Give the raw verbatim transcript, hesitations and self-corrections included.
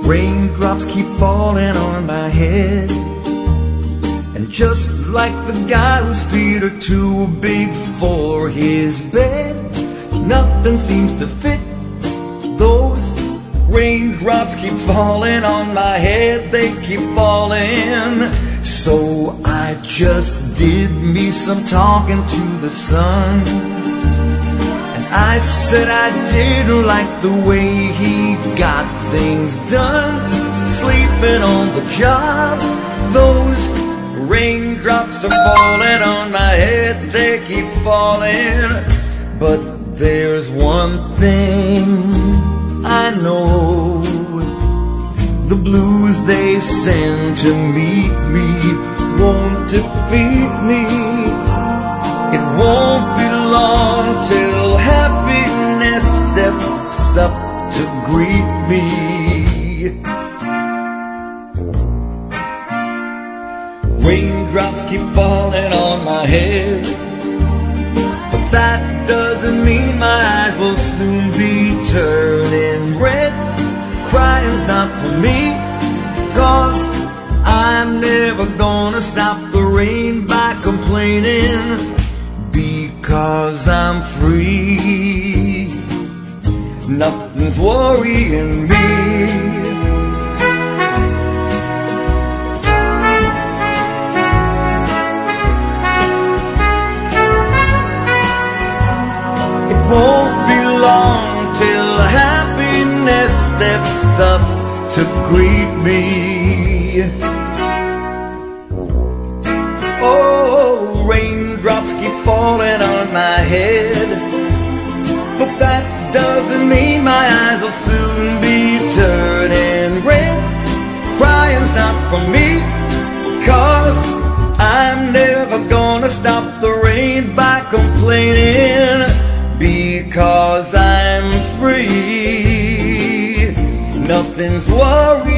Raindrops keep falling on my head, and just like the guy whose feet are too big for his bed, nothing seems to fit. Those raindrops keep falling on my head, they keep falling. So I just did me some talking to the sun, and I said I didn't like the way he got things done, sleeping on the job. Those raindrops are falling on my head, they keep falling. But there's one thing I know, the blues they send to meet me won't defeat me. It won't be long till happiness steps up to greet me. Raindrops keep falling on my head, but that doesn't mean my eyes will soon be turning red. Crying's not for me, 'cause I'm never gonna stop the rain by complaining, because I'm free. Nothing's worrying me. It won't be long till happiness steps up to greet me. Oh, raindrops keep falling on my head, but that doesn't mean my eyes will soon be turning red. Crying's not for me, 'cause I'm never gonna stop the rain by complaining, because I'm free. Nothing's worrying